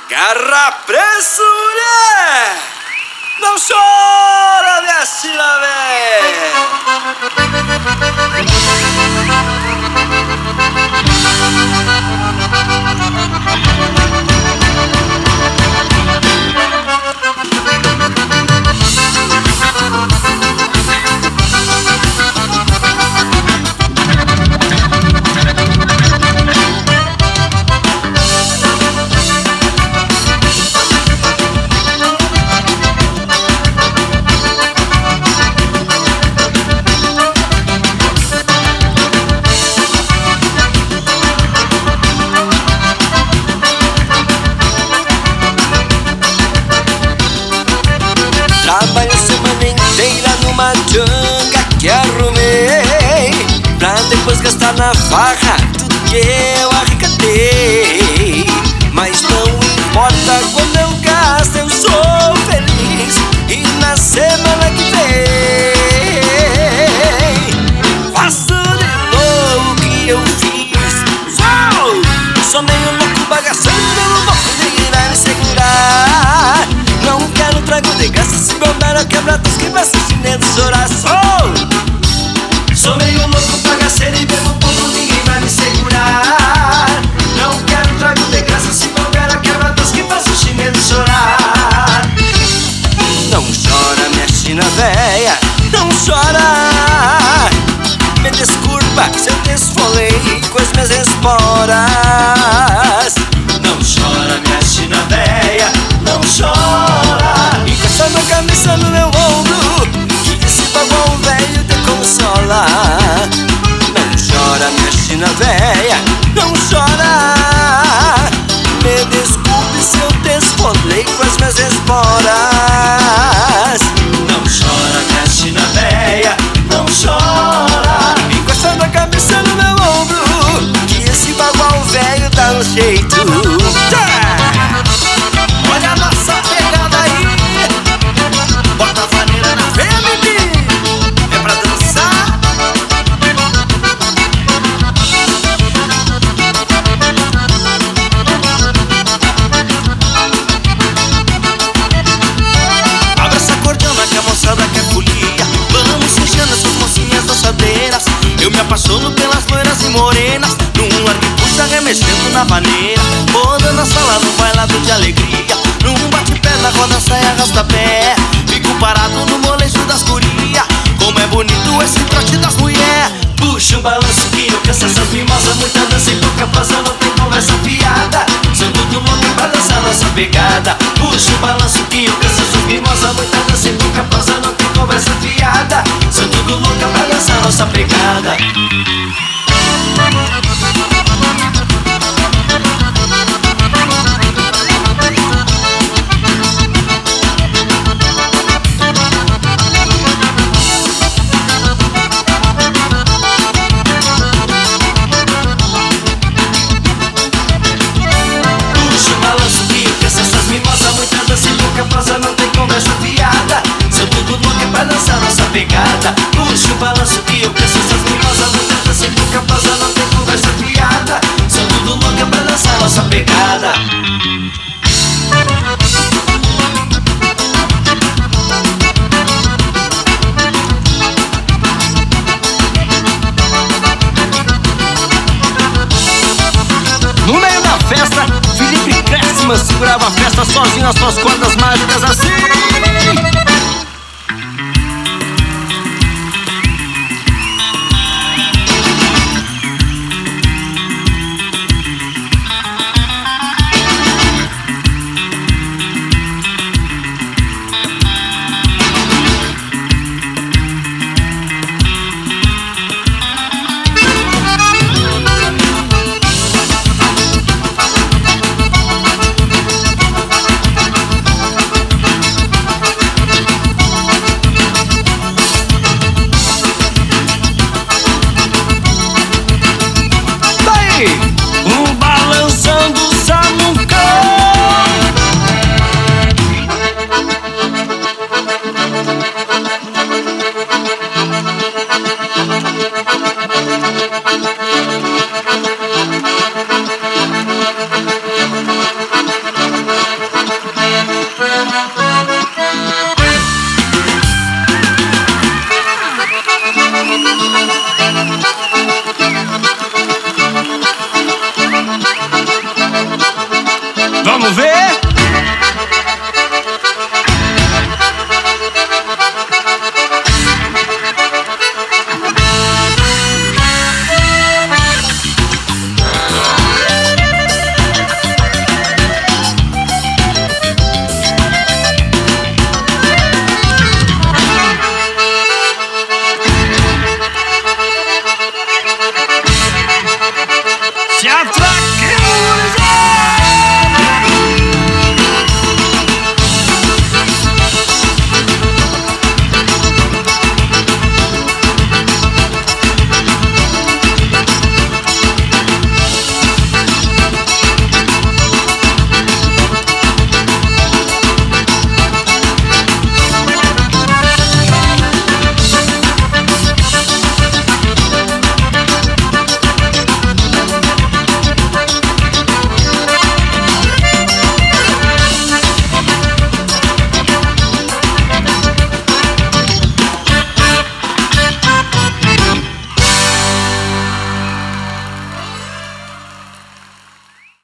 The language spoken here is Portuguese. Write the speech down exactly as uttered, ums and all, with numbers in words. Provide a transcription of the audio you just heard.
Garra preço, mulher! Não chora, minha chila, véi! Trabalho a semana inteira numa janga que arrumei, pra depois gastar na farra tudo que eu arrecadei. Mas não importa quando eu gasto, eu sou feliz. E na semana que vem faço de novo o que eu fiz. Sou, sou meio louco, bagaceiro, louco, ninguém vai me segurar. Não quero trago de graça, se bobear eu quebra dos que vai assistindo chorar. Sou, Sou meio louco, bagaceiro e bebo pouco, ninguém vai me segurar. Não quero trago de graça, se bobear eu quebra dos que faz o chinelo chorar. não chora minha china véia, não chora. Me desculpa se eu desfolei com as minhas esporas. Não chora, minha china véia, não chora. Encaixando a camisa no meu ombro, que esse bagual velho te consola. Não chora minha china véia, não chora. Me desculpe se eu desfolei com as minhas esporas. Não chora, minha china véia, não chora. Encostando a cabeça no meu ombro, que esse bagual velho dá um jeito. Olha a nossa pegada aí, bota a vaneira na frente, é pra dançar. Abre essa cordona que a moçada quer folia. Vamos enchendo essas mocinhas dançadeiras. Eu me apaixono pelas loiras e morenas, num ar que puxa remexendo na vaneira. Rodando a sala no bailado de alegria, num bate-pé na roda sai arrasta-pé. Fico parado no molejo das guria, como é bonito esse trote das mulher. Puxa um balanço que eu canso essas mimosas, muita dança e pouca pausa, não tem conversa fiada. Sou tudo louco pra dançar nossa pegada. Puxa um balanço que eu canso essas mimosas, muita dança e pouca pausa, não tem conversa fiada. Sou tudo louca pra dançar nossa pegada. Não tem conversa fiada, sou tudo louco pra dançar nossa pegada. Puxa o balanço que eu penso, essas mimosas muita dança e pouca pausa, não tem conversa fiada. Sou tudo louco pra dançar nossa pegada. No meio da festa, Felipe Cressman segurava a festa sozinho nas suas cordas mágicas assim. Vamos ver?